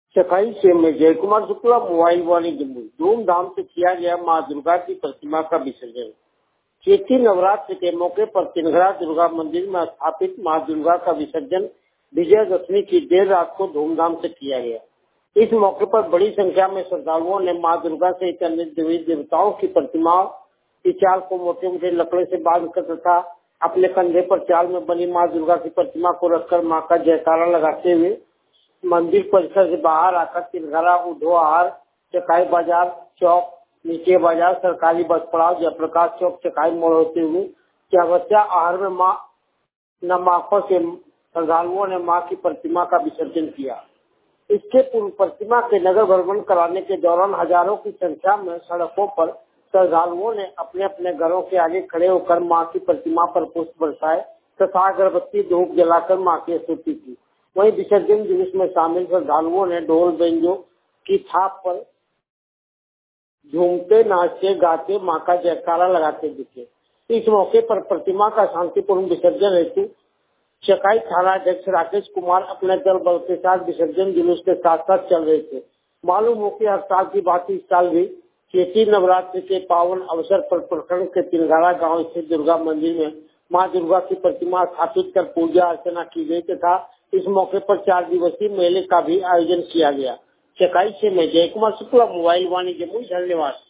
सफाई से मैं जय कुमार शुक्ला, मोबाइल वाणी जम्मू। धूमधाम से किया गया मां दुर्गा की प्रतिमा का विसर्जन। चैती नवरात्र के मौके पर तिनघरा दुर्गा मंदिर में स्थापित मां दुर्गा का विसर्जन विजयदशमी की देर रात को धूमधाम से किया गया। इस मौके पर बड़ी संख्या में श्रद्धालुओं ने मां दुर्गा सहित अन्य देवी देवताओं की प्रतिमाओं की चाल को मोटे मोटे लकड़े से बांधकर तथा अपने कंधे पर चाल में बनी मां दुर्गा की प्रतिमा को रखकर मां का जयकारा लगाते हुए मंदिर परिसर से बाहर आकर तिनघरा, उधोहार, चकाई बाजार चौक, नीचे बाजार, सरकारी बस पड़ाव, जयप्रकाश चौक, चकाई मोड़ होते हुए चावस्या आहर में मां नमाकों से श्रद्धालुओं ने मां की प्रतिमा का विसर्जन किया। इसके पूर्व प्रतिमा के नगर भ्रमण कराने के दौरान हजारों की संख्या में सड़कों पर श्रद्धालुओं ने अपने अपने घरों के आगे खड़े होकर मां की प्रतिमा पर पुष्प बरसाए तथा अगरबत्ती धूप जलाकर मां की स्तुति की। वहीं विसर्जन जुलूस में शामिल श्रद्धालुओं ने ढोल बेंजो की थाप पर झूमते, नाचते, गाते मां का जयकारा लगाते दिखे। इस मौके पर प्रतिमा का शांतिपूर्ण विसर्जन हेतु चकाई थाना अध्यक्ष राकेश कुमार अपने दल बल के साथ विसर्जन जुलूस के साथ साथ चल रहे थे। मालूम हो कि हर साल की बात इस साल भी चैती नवरात्रि के पावन अवसर पर प्रखंड के तिनघरा गांव स्थित दुर्गा मंदिर में मां दुर्गा की प्रतिमा स्थापित कर पूजा अर्चना की गई तथा इस मौके पर 4 दिवसीय मेले का भी आयोजन किया गया। चकाई से मैं जय कुमार शुक्ला, मोबाइल वाणी जम्मू। धन्यवाद।